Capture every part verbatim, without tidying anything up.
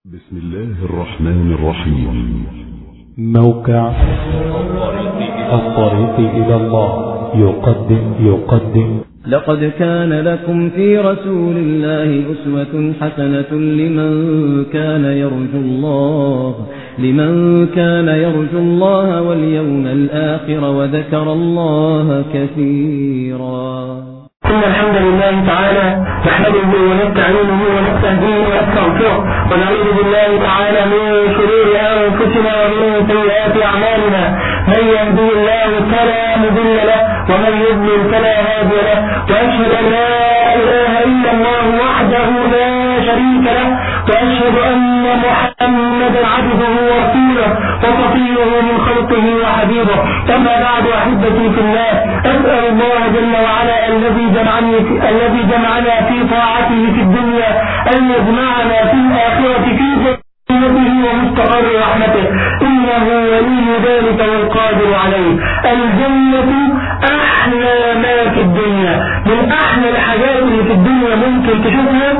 بسم الله الرحمن الرحيم. موقع الطريق إلى الله يقدم يقدم لقد كان لكم في رسول الله أسوة حسنة لمن كان يرجو الله لمن كان يرجو الله واليوم الآخر وذكر الله كثيرا. إن الحمد لله تعالى نحمده ونستعينه ونستهديه ونستغفره ونعوذ بالله تعالى من شرور أنفسنا ومن سيئات أعمالنا. من يهدي الله فلا مضل له ومن يضلل فلا هادي له، وأشهد أن لا إله إلا الله وحده لا شريك له، وأشهد أن محمدا عبده ورسوله وصفيه من خلقه وحبيبه. أما بعد أحبتي في الله، أسأل الله جل وعلا الذي جمعني الذي جمعنا في طاعته في الدنيا أن يجمعنا في الآخرة في جنته ومستقر رحمته، إنه ولي ذلك والقادر عليه. الجنة أحلى ما في الدنيا، من أحلى الحاجات اللي في الدنيا ممكن تشوفها،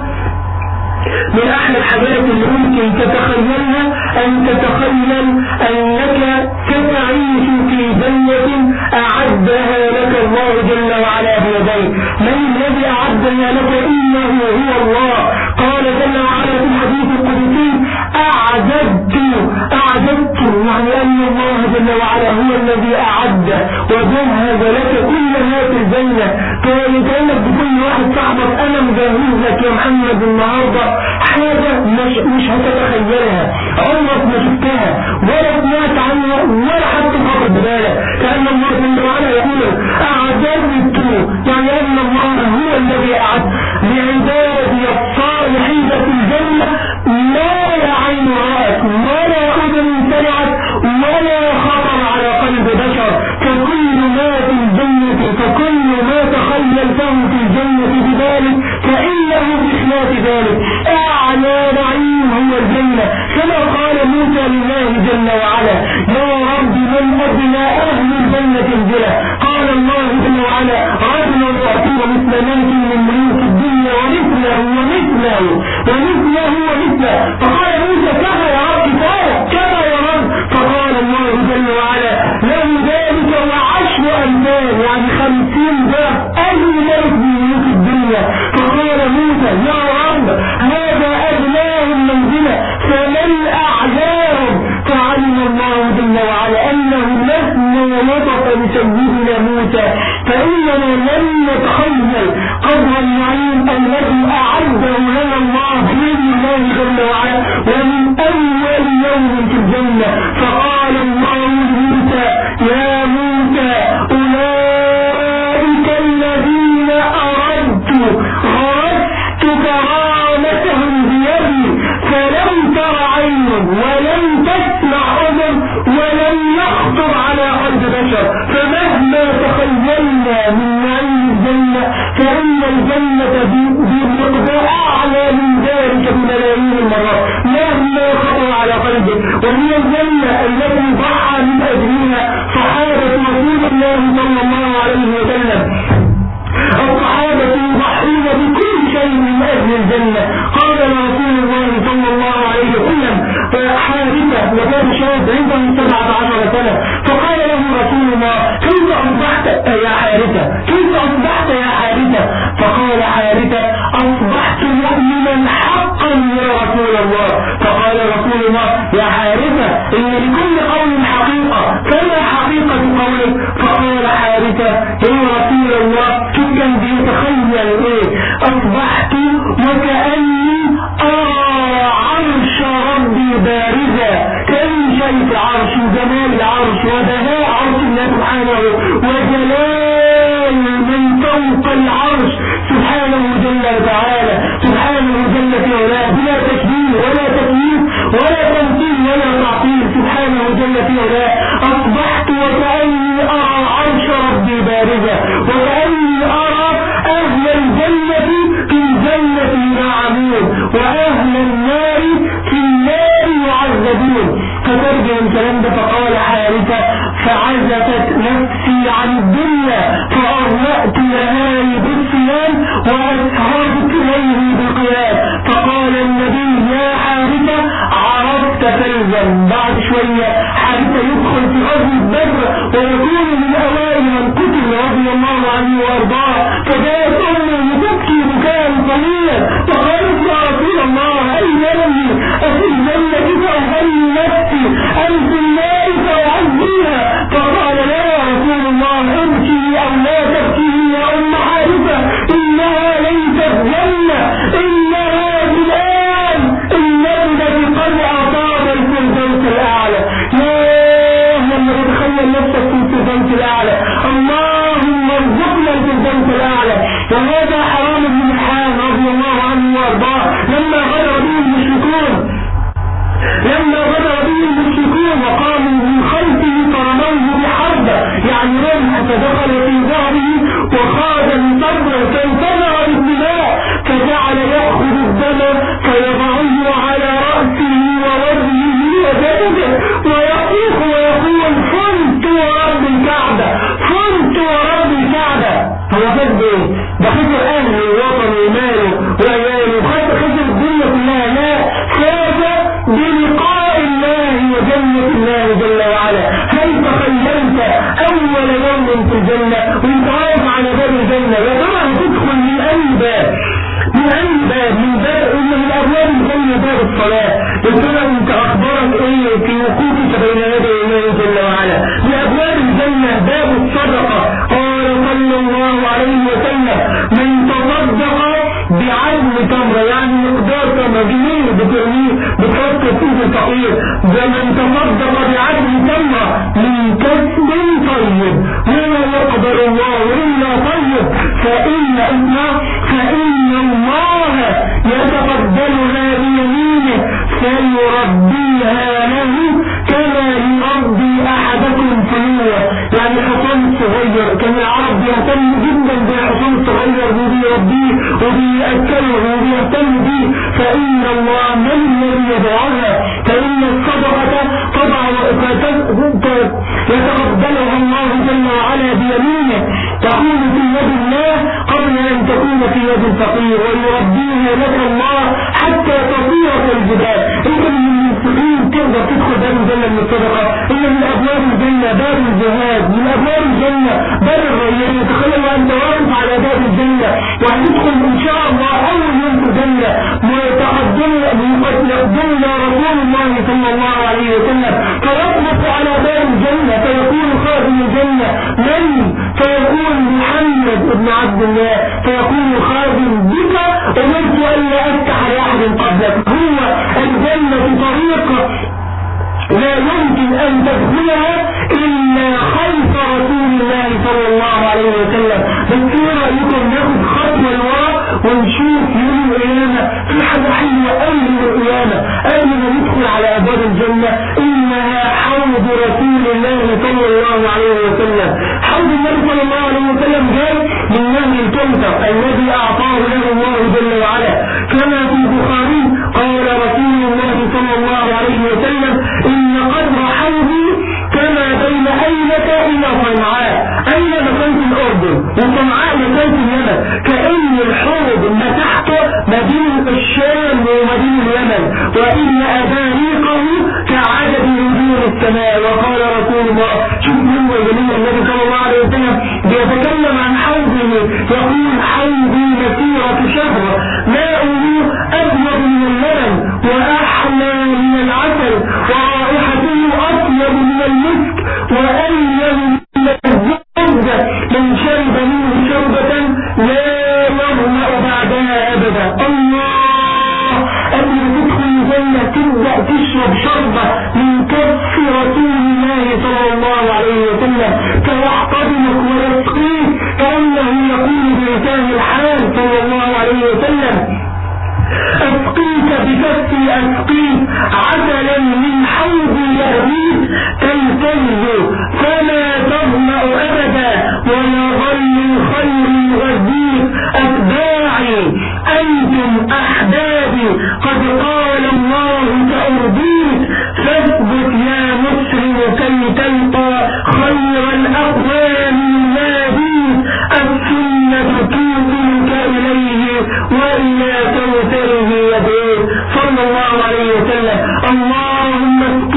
من أحلى الحاجات اللي ممكن تتخيلها أن تتخيل أنك ستعيش في جنة أعدها لك الله جل وعلا بيديه. من الذي أعدها لك؟ إنه هو الله. قال جل وعلا في الحديث القدسي: أعددت أعددت يعني أن الله جل وعلا هو الذي أعد وجهز لك كل ما في الجنة. فيتقلب بكل واحد صاحبك: أنا مجهز لك يا محمد النهاردة حاجة مش, مش هتتخيلها، عمرك ما شفتها ولا سمعت عنها ولا حتى خطر ببالك. كأن الله جل وعلا يقول: أعددت يعني أن الله هو الذي أعد لعبادي الصالحين في الجنة ما لا عين رأت ولا أذن سمعت ولا خطر على قلب بشر. فكل ما في الجنة فكل ما تخيلته في الجنة بذلك فإنه بخلاف ذلك أعلى نعيم هو الجنة. كما قال موسى لله جل وعلا: يا رب من أدنى أهل الجنة انزله. قال الله جل وعلا: رجل يأتي مثل ملك من ملوك الدنيا ومثله ومثله ومثله ومثله. فقال موسى: كفى يا رب، كفى كفى يا رب. فقال الله جل وعلا: له ذلك وعشر أمثال يعني خمسين ضعف أي ملك من ملوك الدنيا. فقال موسى: يا رب هذا أدناهم منزلة فمن أعلاهم؟ فعلم الله جل وعلا أنه لسنا وصف لسيدنا موسى، فإننا لم نتخيل قدر النعيم الذي أعده لنا الله بإذن الله جل وعلا ومن أول يوم في الجنة. فقال الله لموسى: يا موسى أولئك الذين أردت غرست كرامتهم بيدي فلم تر عين ولم تسمع أذن ولم يخطر على قلب بشر. فمهما تخيلنا من نعيم الجنة فإن الجنة بمقدار أعلى من ذلك بملايين المرات مهما خطر على قلبك. وهي الجنة التي ضحى من أجلها صحابة رسول الله صلى الله عليه وسلم. الصحابة يضحون بكل شيء من أجل الجنة. قال رسول الله صلى الله عليه وسلم: حارثة وكان شاب عنده سبعة عشر سنة، فقال له رسول الله: كيف أصبحت يا حارثة؟ كيف أصبحت يا حارثة؟ فقال حارثة: أصبحت مؤمنا حقا يا رسول الله. فقال رسول الله: يا حارثة إن لكل قول حقيقة كما حقيقة قولك. فقال حارثة: يا رسول الله كيف كان بيتخيل إيه؟ أصبحت وكأني أرى عرش ربي بارزة، كأن شايف عرش وجمال العرش وبهاء عرش الله سبحانه وجلال من فوق العرش سبحانه جل وتعالى، سبحانه جل في علاه بلا تشبيه ولا تكييف ولا تمثيل ولا تعطيل، سبحانه جل في علاه. أصبحت وكأني أرى عرش ربي بارزة وكأني أرى أهل الجنة في الجنة ينعمون وأهل النار في النار يعذبون. فترجع الكلام ده. فقال حارثة: فعزفت نفسي عن الدنيا فأرأت لهاي بالصيام وأسهرت إليه بالقيام. فقال النبي: يا يحزن بعد شوية حتى يدخل في غزوة بدر ويكون من أوائل من قتل رضي الله عنه وأرضاه. فجاءت أمه تبكي بكاء طويلا فقالت يا رسول الله أين أمي؟ أفي الجنة فأغني نفسي أم في النار فأعزيها؟ فقال لا يا رسول الله ابكي أو لا تبكي يا أم حارثة إنها ليست جنة إنها بالآن النبذة قد أصاب الفردوس الأعلى. ياه لما تتخيل نفسك في الفردوس الأعلى اللهم ارزقنا الفردوس الأعلى. وهذا حرام بن ملحان رضي الله عنه وارضاه لما غدر به المشركون لما غدر به المشركون وقاموا من خلفه فرموه بحربة يعني رمح فدخل في ظهره وخاض صدره فانفجر بالدماء فجعل يأخذ الدم فيضعه على رأسه ووجهه وجسده ويصيح ويقول فنت ورب الكعبة فنت ورب الكعبة. هو فد ايه؟ ده خسر اهله ووطنه وماله وعياله خسر الدنيا كلها. لا فاز بلقاء الله وجنة الله جل وعلا. هل تخيلت اول يوم في الجنة وانت واقف على باب الجنة يا ترى هتدخل من اي باب؟ من اي باب؟ من باب انه من ابواب الجنة باب الصلاة. يا ترى انت اخبارك ايه في وقوفك بين يدي الله جل وعلا؟ من ابواب الجنة باب الصدقة. قال صلى الله عليه وسلم من تصدق بعزم تمرة يعني مقدار تمرة جنيه بترميه بتحط فيه الفقير ومن تصدق بعزم تمرة من كسب طيب ولا يقدر الله إلا طيب فإن الله فإن الله يتقبلها بيمينه فيربيها له كما يربي أحدكم فلوه. يعني حصان صغير كان العرب بيهتم جدا بالحصان الصغير وبيربيه وبيأكله وبيهتم به. فإن الله من الذي يدعوها فإن الصدقة طبعا يتقبلها الله جل وعلا بيمينه تكون في يد الله قبل أن تكون في يد الفقير ويربيها لك الله حتى تطير الجبال. انت من المنفقين تقدر تدخل باب الجنة من الصدقة. إن من أبواب الجنة باب الجهاد من أبواب الجنة باب الريان. تخيل أنت واقف على باب الجنة وهتدخل إن شاء الله أول يوم في الجنة ويتقدمنا رسول الله صلى الله عليه وسلم فيطلق على باب الجنة فيقول خازن الجنة من؟ فيقول محمد بن عبد الله فيقول خازن بك أمرت ألا أفتح لأحد قبلك. هو الجنة طريقة لا يمكن أن تدخلها إلا خلف رسول الله صلى الله عليه وسلم. بس ايه رأيكم ناخد خطوة لورا ونشوف يوم القيامة في حاجة حلوة أوي من القيامة قبل ما ندخل على أبواب الجنة إنها حوض رسول الله صلى الله عليه وسلم. حوض النبي صلى الله عليه وسلم جاء من نهر الكوثر الذي أعطاه له الله جل وعلا كما في البخاري قال رسول الله صلى الله عليه وسلم إن قدر حوضي كما بين أيلة إلى صنعاء. أين مكان في الأردن وصنعاء مكان في اليمن كأن الحوض ما تحته مدينة الشام ومدينة اليمن وإن أباريقه كعدد نجوم السماء. وقال رسول الله شوف من وجميع النبي صلى الله عليه وسلم بيتكلم عن حوضه يقول حوضي مسيرة شهر ماؤه أبيض من اللبن وأحلى من العسل ورائحته أطيب من المسك وألين من الزبدة من شرب منه شربة لا يظمأ بعدها أبدا. الله قبل ما تدخل الجنة تبدأ تشرب شربة من كف رسول الله صلى الله عليه وسلم فيحتضنك ويسقيك كأنه يقول بلسان الحال صلى الله عليه وسلم أسقيك بكفي أسقيك عسلا من حوض يهويك تلتز فلا تظمأ أبدا ويظل الخير يغذيك. أتباعي أنتم أحبابي قد قال الله سأرضيك فاثبت يا مسلم كي تلقى خير الأقوام الناديك. السنة توصلك إليه وإلى كوثره يدعوك صلى الله عليه وسلم. اللهم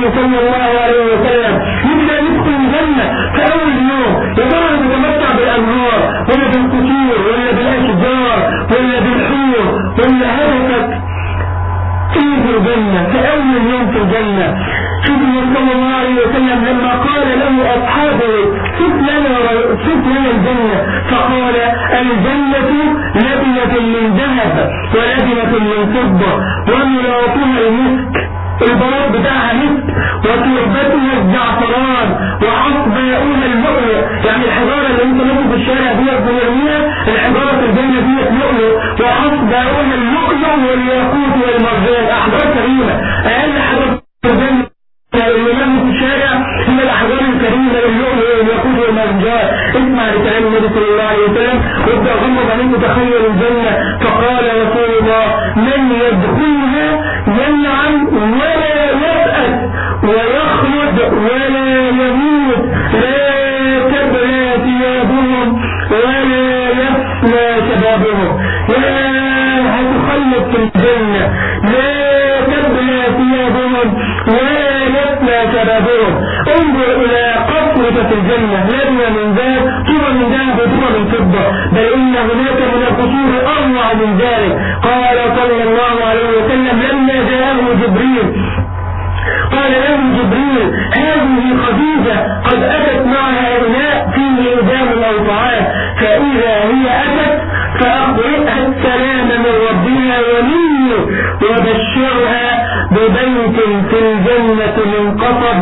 صلى الله عليه وسلم يبدأ يدخل الجنة في أول يوم، يا ترى يتمتع بالأنهار ولا بالقصور ولا بالأشجار ولا بالحور ولا هدفك ايه في الجنة في أول يوم في الجنة؟ شوف النبي صلى الله عليه وسلم لما قال له أصحابه صف لنا صف لنا الجنة، فقال الجنة لبنة من ذهب ولبنة من فضة وملاطها المسك، البراء بتاعها مسك، وتربتها الزعفران وحصباؤها اللؤلؤ، يعني الحجارة اللي انت ماشي في الشارع ديت بنرميها، الحجارة في الجنة ديت لؤلؤ، وحصباؤها اللؤلؤ والياقوت والمرجان، أحجار كريمة. أقل حاجة في الجنة اللي ماشي في الشارع هي الأحجار الكريمة اللؤلؤ والياقوت والمرجان. اسمع لكلام النبي صلى الله عليه وسلم وابدأ غمض عليك تخيل الجنة. فقال رسول الله من يدخلها ينعم ولا يبأس ويخلد ولا يموت، لا تبلى ثيابهم ولا يفنى شبابهم. لا هتخلد في الجنة، لا تبلى ثيابهم ولا يفنى شبابهم. انظر إلى قصرك في الجنة، لبنة من ذهب، طوبى من ذهب وطوبى من فضة، بل إن هناك من القصور أروع من ذلك. قال صلى الله عليه وسلم لما جاءه جبريل قال له جبريل هذه خديجة قد أتت معها إناء فيه إدام أو طعام، فإذا هي أتت فأخبرها السلام من ربها ومني وبشرها ببيت في الجنة من قصب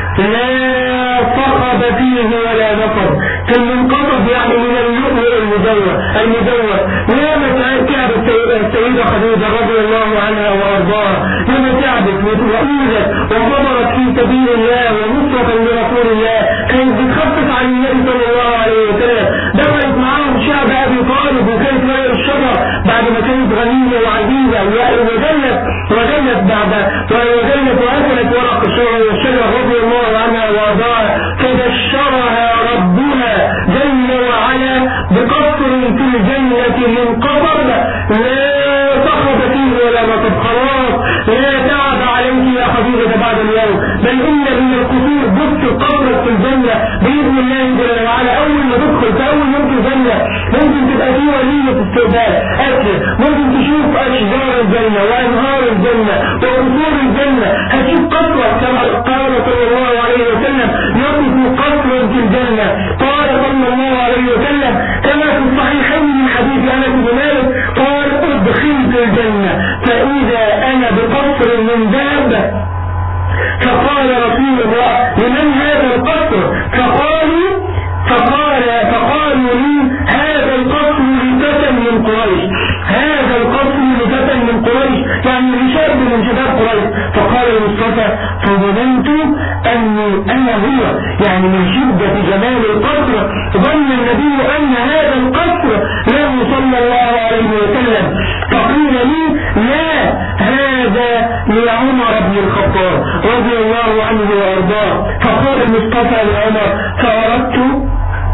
لا صخب فيه ولا نصب. المنقصب يعني من اللؤلؤ المدور المدور. لما تعبت السيدة خديجة رضي الله عنها وارضاها، لما تعبت وأوذت وصبرت في سبيل الله ونصرة لرسول الله، كانت بتخفف عن النبي صلى الله عليه وسلم. دخلت معاهم شعب أبي طالب وكانت رأي الشجر بعد ما كانت غنية وعزيزة، وجلت وجلت بعد وجلت وأكلت ورق الشجر رضي الله عنها وارضاها، فبشرها ربها جل وعلا بقصر في الجنة من قصر لا صخب فيه ولا نصب. خلاص لا تعب عليك يا خديجة بعد اليوم، بل إن من القصور بص قصرك في الجنة بإذن الله جل وعلا. أول ما تدخل في أول يوم في الجنة ممكن تبقى فيه ولية استقبال أكل، ممكن تشوف أشجار الجنة وأنهار الجنة وقصور الجنة، هتشوف قصرك كما قال صلى الله عليه وسلم يصف قصر في الجنة. قال صلى الله عليه وسلم كما في الصحيحين من حديث أنس بن مالك قال ادخلت الجنة فإذا أنا بقصر من ذهب، فقال رسول الله لمن هذا القصر؟ فقالوا فقال فقالوا لي هذا القصر لفتى من قريش، هذا القصر لفتى من قريش يعني لشاب من شباب قريش. فقال المصطفى فظننت أني أنا هو، يعني من شدة جمال القصر ظن النبي أن هذا القصر له صلى الله عليه وسلم. فقيل لي لا هذا لعمر بن الخطاب رضي الله عنه وارضاه. فقال المصطفى لعمر فأردت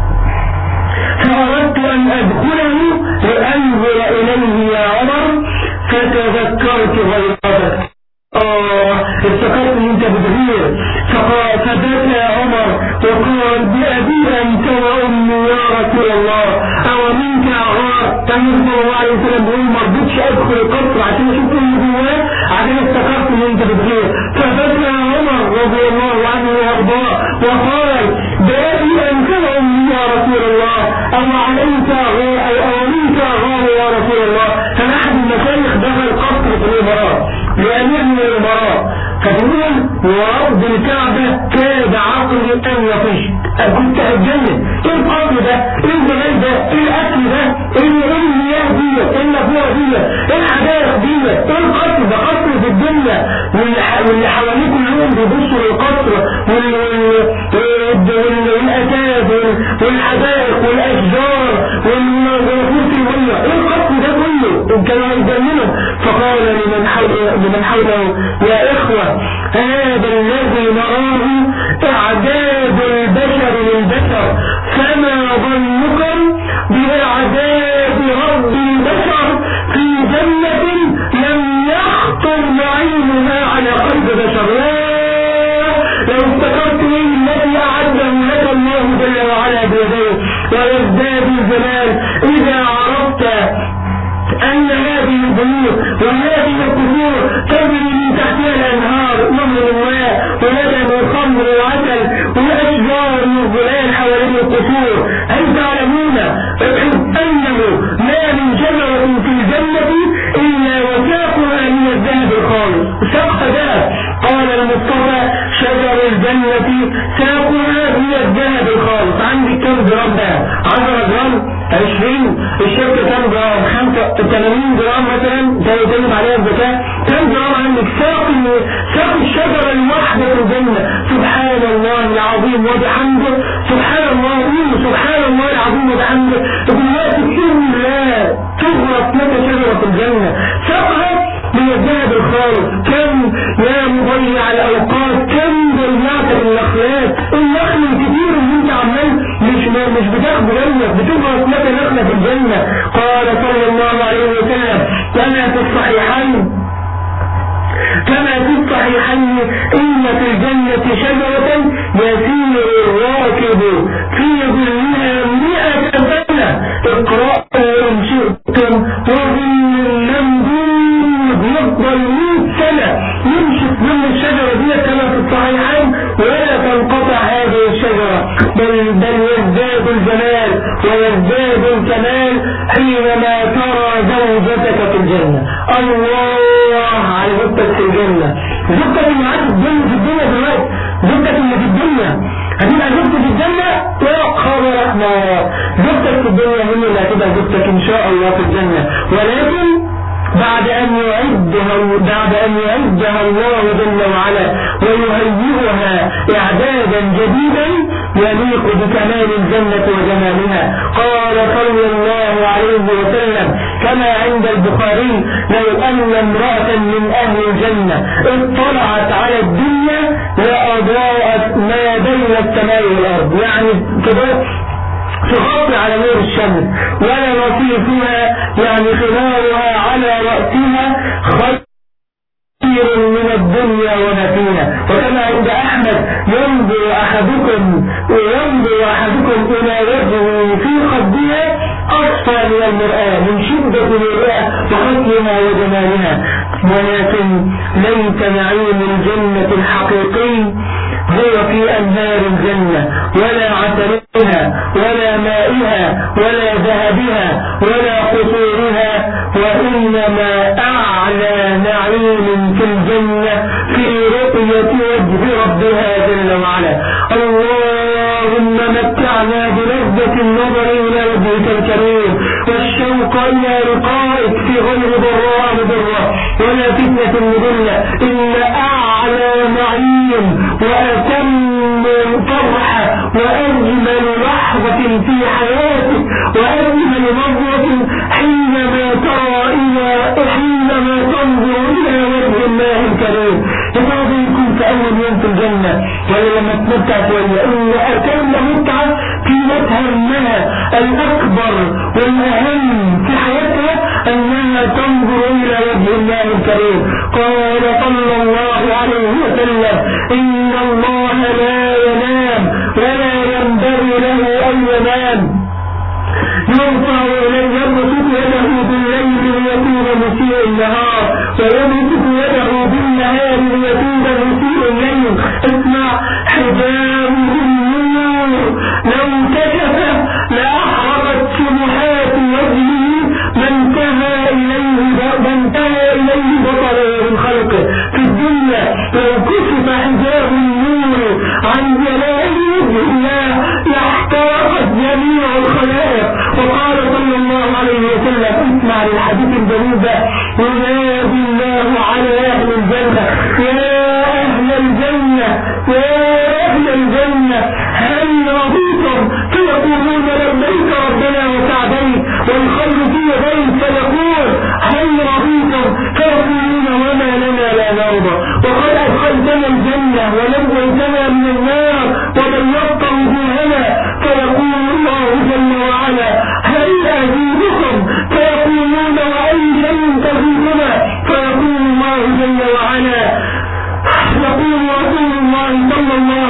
فأردت أن أدخله وأنظر إليه يا عمر، فتذكرت غيرتك. آه افتكرت ان انت بتغير. فقال فبكى عمر وقال بأبي أنت وأمي يا رسول الله أو منك أغار. النبي صلى الله عليه وسلم بيقول ما رضيتش أدخل القصر عشان أشوف اللي جواه، عشان افتكرت ان انت بتغير. فبكى عمر رضي الله عنه وارضاه وقال بأبي أنت وأمي يا رسول الله أو عليك أغار أو منك أغار يا رسول الله. فنحن المشايخ دخل قصر في الإمارات لأمير من الإمارات، فتقول ورب الكعبة كاد عقلي أن يطيش، كنت أتجنن. إيه القصر ده؟ إيه الجمال ده؟ إيه الأكل ده؟ إيه المياه دي؟ إيه النبوة دي؟ إيه الحدائق دي؟ إيه القصر ده؟ قصر في الدنيا واللي حواليه كلهم بيبصوا للقصر والأساس والحدائق والأشجار والنفوس المية. إيه القصر ده كله؟ كانوا يتجننوا. فقال لمن حوله لمن حوله يا إخوة هذا الذي نراه إعداد البشر للبشر، فما ظنكم بإعداد رب البشر في جنة لم يخطر معينها على قلب بشر. الله جل وعلا بيديه. ويزداد الجمال إذا عرفت أن هذه البيوت وهذه القصور تجري من تحتها الأنهار نهر الماء ولبن وخمر وعسل وأشجار من الظلال حوالين القصور. هل تعلمون أنه ما من شجرة في الجنة إلا وساقها من الذهب الخالص؟ ساق ذهب. قال المصطفى شجر الجنة ساقها من الذهب الخالص. عندك كم جرام ده؟ عشرة جرام؟ عشرين؟ الشركة كم جرام؟ خمسة ثمانين جرام مثلا تجب عليها الزكاة. كم جرام عندك؟ ساق ساق الشجرة الواحدة في الجنة. سبحان الله العظيم وبحمده. سبحان الله سبحان الله العظيم وبحمده. دلوقتي بإذن الله تغرق لك شجرة الجنة ساقها من الذهب الخالص. كم يا مضيع الأوقات، كم ضيعت النخلات، النخل الكثير اللي انت عمال مش مش بتاخد جنة بتغرق لك نخلة في الجنة. قال صلى الله عليه وسلم كما في الصحيحين كما في الصحيحين إن في الجنة شجرة يسير الراكب في ظلها مئة سنة. اقرأوا إن شئتم وظل ممدود يفضل مئة سنة يمشي في ظل الشجرة دي كما في الصحيحين ولا تنقطع هذه الشجرة، بل بل يزداد الجمال ويزداد الكمال حينما ترى زوجتك في الجنة. الله على زوجتك في الجنة. زوجتك اللي معاك في الدنيا في الدنيا دلوقتي، زوجتك اللي في الدنيا هتبقى زوجتك في الجنة يا خبر احمر. زوجتك في الدنيا هي اللي هتبقى زوجتك ان شاء الله في الجنة، ولكن بعد أن يعدها بعد أن يعدها الله جل وعلا ويهيئها إعدادا جديدا يليق بكمال الجنة وجمالها. قال صلى الله عليه وسلم كما عند البخاري لو أن امرأة من أهل الجنة اطلعت على الدنيا لأضاءت ما بين السماء والأرض، يعني كده تغطي على نور الشمس، ولا نصيفها يعني خمارها على رأسها خير من الدنيا وما فيها. وكما عند أحمد ينظر أحدكم وينظر أحدكم إلى وجهه في خدها أصفى من المرآة من شدة الرؤية وحسنها وجمالها. ولكن ليس نعيم الجنة الحقيقي هو في أنهار الجنة ولا عسلها ولا مائها ولا ذهبها ولا قصورها، وإنما أعلى نعيم في الجنة في رؤية وجه ربها جل وعلا. اللهم متعنا بلذة النظر إلى وجهك الكريم والشوق إلى لقائك في غير ضراء مضرة ولا فتنة مضلة. إن أعلى نعيم وأتم فرحة وأجمل لحظة في حياتك وأجمل نظرة حينما ترى إلى حينما تنظر إلى وجه الله الكريم. يتعب يكون في أول يوم في الجنة ولا لما تمتع شوية إن أكمل متعة في همها الأكبر والأهم في حياتها أنها تنظر إلى وجه الله الكريم. قال صلى الله عليه وسلم إن الله لا ينام ولا ينبغي له أن ينام، يرفع إليه يبسط يده بالليل ليتوب مسيء النهار ويبسط يده بالنهار ليتوب مسيء الليل. اسمع حجاب النور لو كشف لأحرقت سبحات وجهه ما انتهى إليه ما انتهى إليه بطره من خلقه. في الدنيا لو كشف حجاب النور عن جلال وجه الله لاحترقت جميع الخلائق. وقال صلى الله عليه وسلم اسمع للحديث الجميل ده ينادي الله على أهل الجنة يا أهل الجنة يا أهل الجنة هل رضيتم؟ فيقولون لبيك ربنا وسعديك والخير في يديك. فيقول هل رضيتم؟ فيقولون وما لنا لا نرضى وقد أدخلتنا الجنة ونجيتنا من النار وبيضت وجوهنا. فيقول الله جل وعلا هل أزيدكم؟ فيقولون وأي شيء تزيدنا؟ فيقول الله جل وعلا يقول رسول الله صلى الله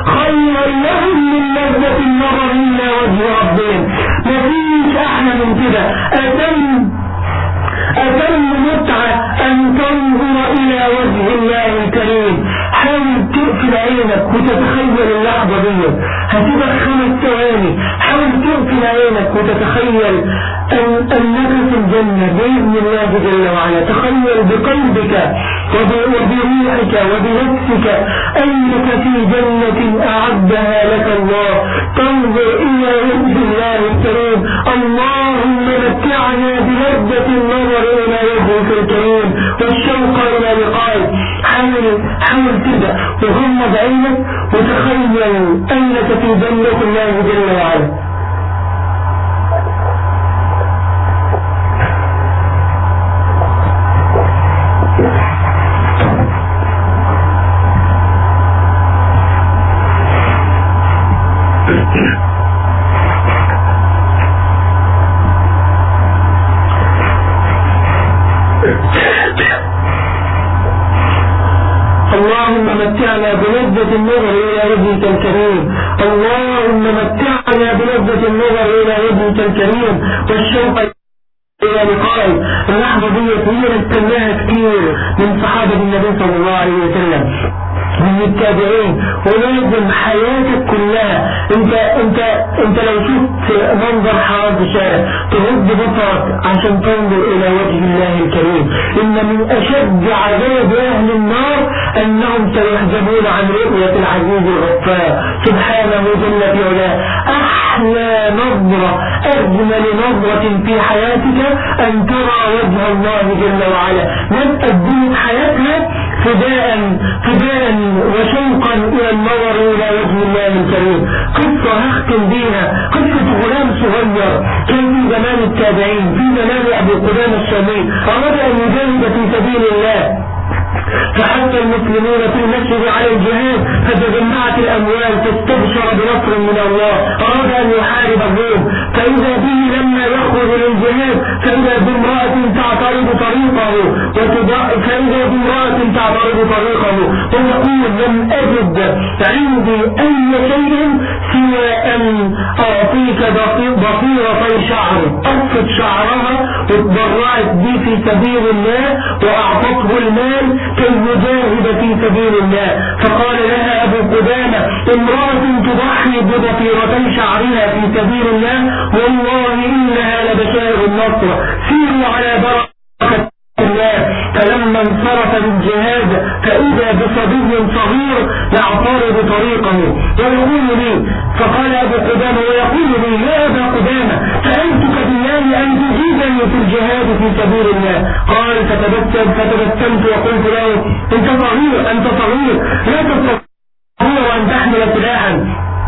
خيرا لهم من لذة النظر إلى وجه ربهم. مفيش أحلى من كده، أتم أتم متعة أن تنظر إلى وجه الله الكريم. حاول تقفل عينك وتتخيل اللحظة دي، هتبقى خمس ثواني. حاول تقفل عينك وتتخيل أن أنك في الجنة بإذن الله جل وعلا. تخيل بقلبك وبروحك وبنفسك أنك في جنة أعدها لك الله، تنظر إلى وجه الله الكريم. اللهم متعنا بلذة النظر إلى وجهك الكريم والشوق إلى لقائك. حاول حاول كده وغمض عينك وتخيل أنك في جنة الله جل وعلا. اللهم متعنا بلذة النظر إلى وجهك الكريم. اللهم متعنا بلذة النظر إلى وجهك الكريم والشوق إلى لقائك. اللحظة دي هي نستناها كتير من صحابة النبي صلى الله عليه وسلم من التابعين، ولازم حياتك كلها. انت انت انت لو شفت منظر حرام في الشارع تغض بصرك عشان تنظر الى وجه الله الكريم. ان من اشد عذاب اهل النار انهم سيحجبون عن رؤية العزيز الغفار سبحانه جل في علاه. احلى نظرة اجمل نظرة في حياتك ان ترى وجه الله جل وعلا. من قدمت حياتها فداء فداء وشوقا الى النظر الى وجه الله الكريم. قصة هختم بيها، قصة غلام صغير كان في زمان التابعين في زمان ابي قدامة الشامي، اراد ان يجاهد في سبيل الله، فحث المسلمون في المسجد على الجهاد فتجمعت الاموال فاستبشر بنصر من الله. اراد ان يحارب الروم، فاذا به لما يخرج للجهاد فاذا بامرأة تعترض طريقه فاذا بامرأة تعترض طريقه ويقول لم اجد عندي اي شيء سوى ان اعطيك ضفيرتي شعر. قصت شعرها واتبرعت به في سبيل الله واعطته المال كي يجاهد في سبيل الله. فقال لها ابو قدامة امرأة تضحي بضفيرتي شعرها في سبيل الله والله انها لبشائر النصر، سيروا على بركة الله. فلما انصرف للجهاد فاذا بصبي صغير يعترض طريقه ويقول لي، فقال ابو قدامة ويقول لي يا ابا قدامة سألتك بالله ان تجيبني في الجهاد في سبيل الله. قال فتبسم فتبسمت وقلت له انت صغير انت صغير لا تستطيع ان تحمل سلاحا.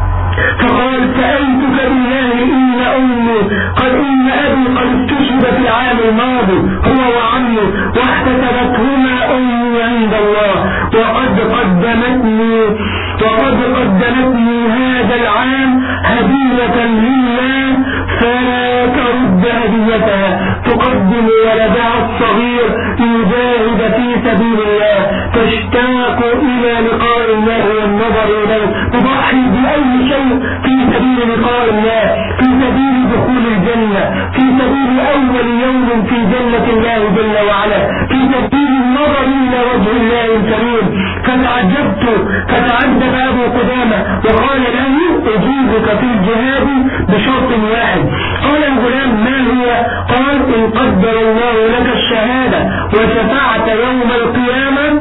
فقال سألتك بالله إن أمي قد إن أبي قد استشهد في العام الماضي هو وعمي واحتسبتهما أمي عند الله وقد قدمتني وقد قدمتني هذا العام هدية لله فلا ترد هديتها. تقدم ولدها الصغير يجاهد في سبيل الله، تشتاق إلى لقاء الله والنظر إليه، تضحي بأي شيء في سبيل لقاء الله، في سبيل دخول الجنة، في سبيل أول يوم في جنة الله جل وعلا، في سبيل النظر إلى وجه الله الكريم. فتعجبت فتعجب أبو قدامة وقال له أجيبك في الجهاد بشرط واحد. قال الغلام ما هو؟ قال إن قدر الله لك الشهادة وشفعت يوم القيامة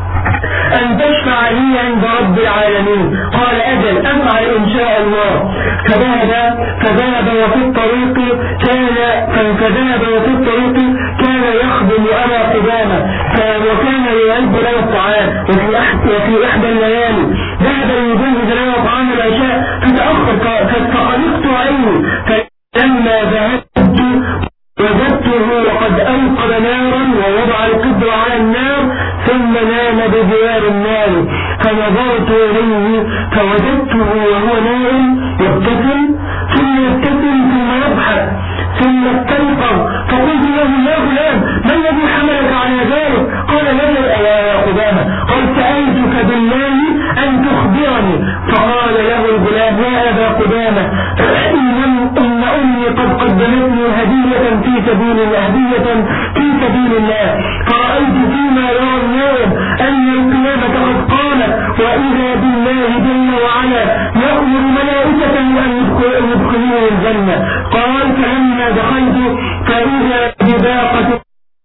أن تشفع لي عند رب العالمين. قال أجل أفعل إن شاء الله. فذهب فذهب وفي الطريق كان فذهب وفي الطريق كان يخدم أبا قدامة وكان يعد له الطعام. وفي إحدى الليالي ذهب يجهز له طعام العشاء فتأخر فقلقت عيني، فلما ذهبت وجدته وقد أوقد نارا ووضع القدر على النار ثم نام بجوار النار. فنظرت إليه فوجدته وهو نائم يبتسم ثم يبتسم ثم يضحك ثم استيقظ. فقلت له يا غلام ما الذي حملك على ذلك؟ قال لا يا قدامة. قال سألتك بالله أن تخبرني فقال له الغلام يا أبا قدامة إن, إن أمي قد قدمتني هدية في سبيل الله هدية في سبيل الله فرأيت فيما يرى الناس أن القيامة قد قامت وإذا بالله جل وعلا يأمر ملائكة أن يدخلون الجنة. قال فلما دخلت فإذا بباقة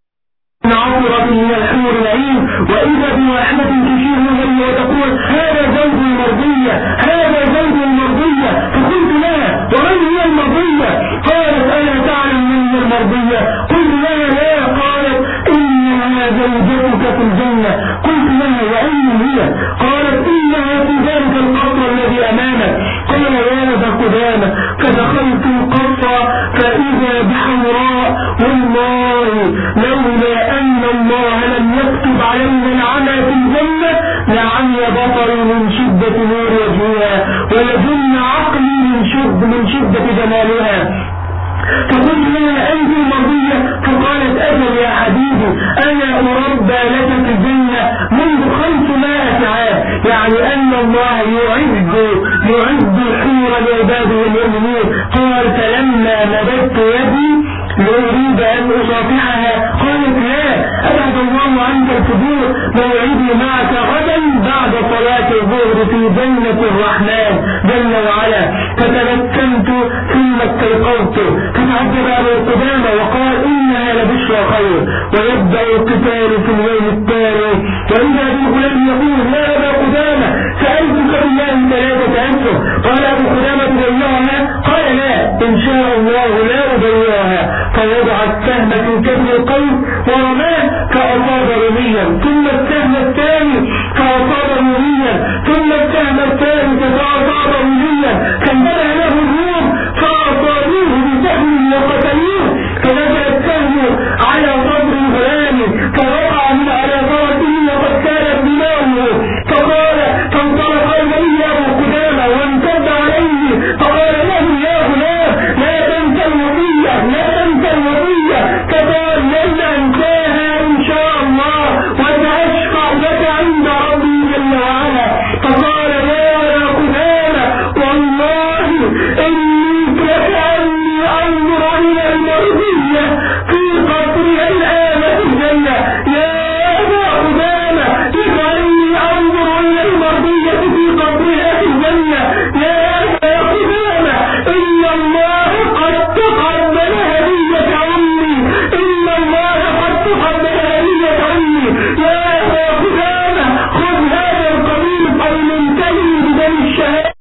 عطرة من الحور العين وإذا بواحدة تشير إلي وتقول هذا زوج المرضية هذا زوج المرضية. فقلت لها ومن هي المرضية؟ قالت ألا تعلم من هي المرضية؟ قلت لها لا. قالت إنها زوجتك في الجنة. قلت لها وأين هي؟ قالت إنها في ذلك القصر الذي أمامك. قال يا ذا قدامة فدخلت القصر فإذا بحوراء والله لولا أن الله لم يكتب علينا العمى في الجنة لعمي بصري من شدة نور وجهها ولجن عقلي من شد من شدة جمالها. فقلت لها أنت مرضية؟ فقالت أجل يا حبيبي أنا أربى لك في الجنة منذ خمسمائة عام. يعني أن الله يعد يعد حورا لعباده المؤمنين. قال فلما مددت يدي لأريد أن أصافحها قالت لا أبعد الله عنك الفضول موعدي معك غدا بعد صلاة الظهر في جنة الرحمن جل وعلا. فتمكنت ثم استيقظت فتعجب أبو قدامة وقال إنها لبشرى خير ويبدأ القتال في اليوم التالي. وإذا بالغلام يقول يا أبا قدامة سألتك بالله ثلاثة أشهر. قال أبو قدامة تبيعها؟ قال لا إن شاء الله لا أبيعها. فوضع السهم في كبد القوس ورماه فأصاب رميا ثم السهم الثاني فأصاب رميا ثم السهم الثالث فأصاب رميا فانبنى له الروم فأصابوه بسهم وقتلوه. فنزل السهم على صدر الغلام فوقع من على فرسه وقد كانت دماؤه. فقال فانطلق إليه أبو قدامة وامتد عليه فقال له يا غلام لا تنسى الوصية لا تنسى الوصية. فقال لن أنساها إن شاء الله وسأشفع لك عند ربي جل وعلا. فقال يا قدامة والله إني كأني أنظر إلى المرضية في قصرها الآن في الجنة. يا أبا قدامة كأني أنظر إلى المرضية في قصرها في الجنة. يا أبا قدامة إن الله قد تقبل هدية عمي إن الله قد تقبل هدية عمي. يا أبا قدامة خذ هذا القميص الممتلئ بدم الشهادة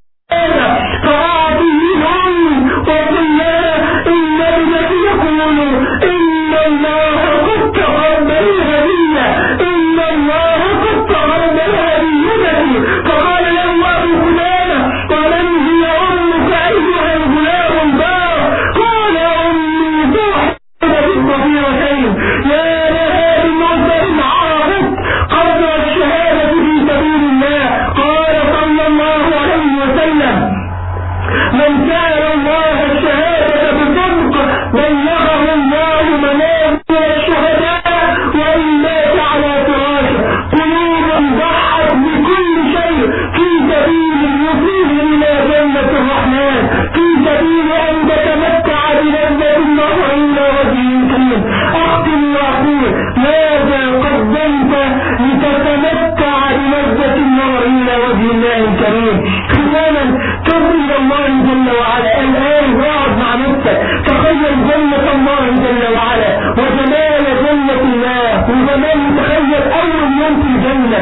فأعطيه عمي وقل لها إن ابنك يقول إن الله قد تقبل الهدية إن الله قد تقبل هديتي. فقال له أبو قدامة ومن هي أمك أيها الغلام البار؟ قال أمي توحد بالكثيرتين يا لها من عذر عارض قبل الشهادة في سبيل الله. قال صلى الله عليه وسلم من سأل الله الشهادة بصدق بلغه الله منازل الشهداء وإن مات على فراشه. قلوب ضحت بكل شيء في سبيل الوصول إلى جنة الرحمن في سبيل أن تتمتع بلذة النظر إلى وجه كريم. أختم وأقول ماذا قدمت لتتمتع بلذة النظر إلى وجه الله الكريم؟ ختاما تب إلى الله جل وعلا الآن واقعد مع نفسك تخيل جنة الله جل وعلا وجمال جنة الله وجمال تخيل أول يوم في الجنة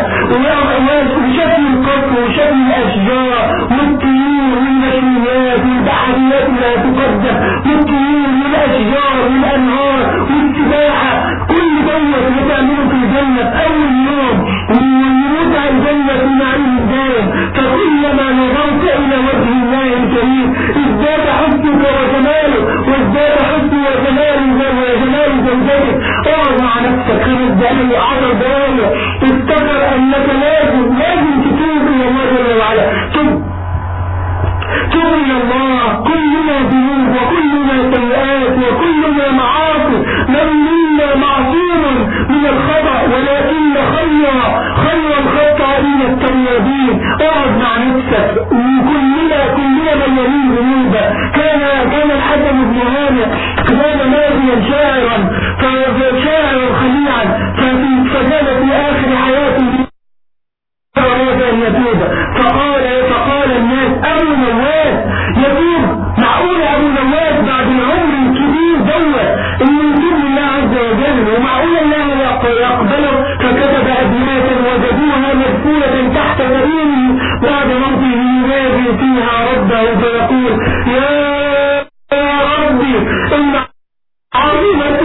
وشكل القصر وشكل الأشجار والطيور والنشويات والبحريات لا تقدم والطيور والأشجار والأنهار والسباحة كل دوت بتعمله في الجنة أول يوم ويمتع الجنة في نعيم الدائم. فكلما نظرت إلى وجه الله الكريم ازداد حسنك وجماله وازداد حسن وجمال وجمال زوجتك. اقعد مع نفسك خمس دقايق عشر دقايق افتكر انك لازم لازم تتوب الى الله جل وعلا. تب تب الى الله كلنا ذنوب وكلنا سيئات وكلنا معاصي، من منا معصوم من الخطأ ولكن خير خير الخطائين التوابين. اقعد مع نفسك، كلنا كلنا مليانين ذنوبا. كان كان الحسن بن هانئ كان ماضيا شاعرا فشاعرا خليعا، فكان في اخر حياته أراد أن يتوب، فقال فقال الناس أبو نواس يتوب؟ معقول أبو نواس بعد العمر الكبير دوت إنه يتوب لله عز وجل؟ ومعقول الله يقبله؟ فكتب أبياتا وجدوها مدفونة تحت سريره بعد موته ينادي فيها ربه فيقول يا ربي إن عظيمة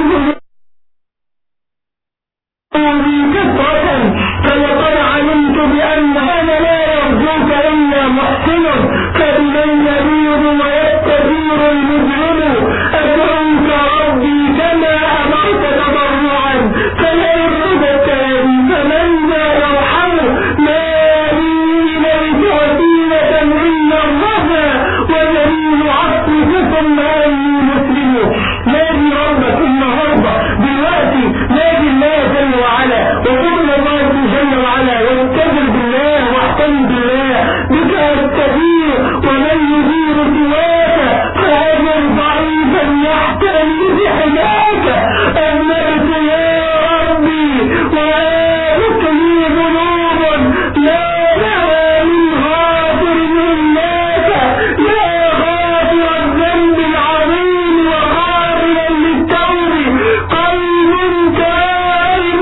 كثرة فلقد علمت بأن أنا لا يرجوك إلا محسن، فبمن يبيض ويستدير المجرم. أدعوك ربي كما أمرت تضرعا فلا يردك فمن لا يرحم، ما لي إليك وسيلة إلا الرضا ودليل عطفك ثم أني مسلم. نادي ربك النهارده دلوقتي، نادي الله جل وعلا وقل الله جل وعلا واستجر بالله واحتمي بالله، بك استجير ومن يدير سواك فأجر ضعيفا يحتمي بحماك. أمرت يا ربي وآلك لي ذنوب لا لها من غافر إلاك، يا غافر الذنب العظيم وغافرا للتوب، قلب تائب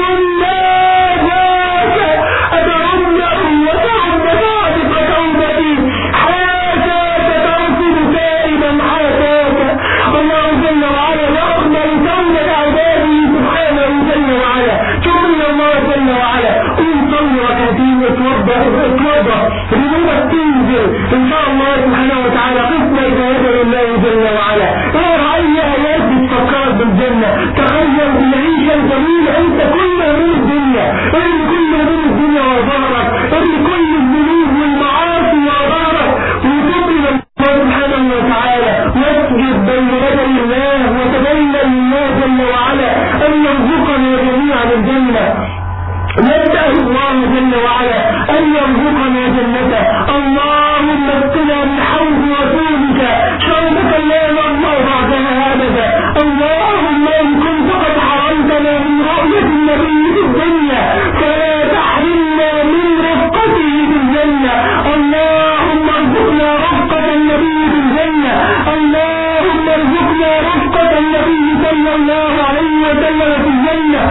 ناجاك أترد وترد بعدك توبتي، حاشاك ترفض تائبا حاشاك. الله جل وعلا يقبل توبة عباده سبحانه جل وعلا. شكر الله جل وعلا. قل صلي ركعتين وتوضأ اتوضأ ذنوبك تنزل ان شاء الله سبحانه وتعالى قسم يتوجه الله جل وعلا. اقرا اي ايات بتفكرك بالجنه، تخيل بالعيشه الجميله. انت كل هموم الدنيا، ارمي كل هموم الدنيا وظهرك، ارمي كل الذنوب والمعاصي وظهرك وتوب الى الله سبحانه وتعالى، واسجد بين يدي الله وتبين لله جل وعلا ان يرزقنا جميعا الجنه. نسأل الله جل وعلا أن يرزقنا جنته. اللهم اسقنا من حوض رسولك شربة لا نظمأ بعدها أبدا. اللهم إن كنت قد حرمتنا من رؤية النبي في الدنيا فلا تحرمنا من رفقته في الجنة. اللهم ارزقنا رفقة النبي في الجنة. اللهم ارزقنا رفقة النبي صلى الله عليه وسلم في الجنة.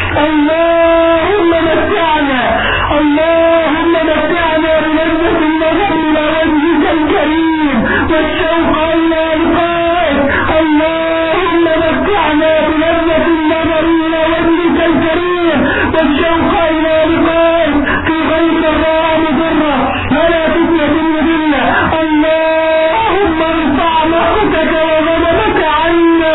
اللهم متعنا اللهم متعنا بلذة النظر إلى وجهك الكريم والشوق إلى لقائك. اللهم متعنا بلذة النظر إلى وجهك الكريم والشوق إلى لقائك في غير ضراء مضرة ولا فتنة مضلة. اللهم ارفع مقتك وغضبك عنا.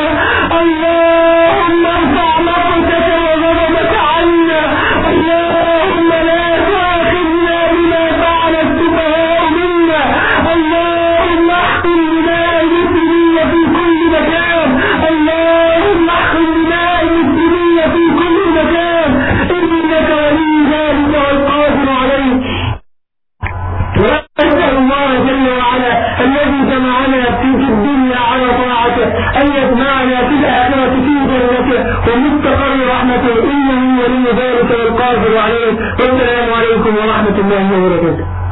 اللهم ارفع مقتك وغضبك عنا. اللهم لا تؤاخذنا بما فعل السفهاء منا. اللهم احقن دماء المسلمين في كل مكان. اللهم احقن دماء المسلمين في كل مكان انك ولي ذلك والقادر عليه. ونسأل الله جل وعلا الذي جمعنا في الدنيا على طاعته أن يجمعنا في الآخرة في جنته ومستقر رحمته، إنه ولي ذلك والقادر عليه. والسلام عليكم ورحمة الله وبركاته.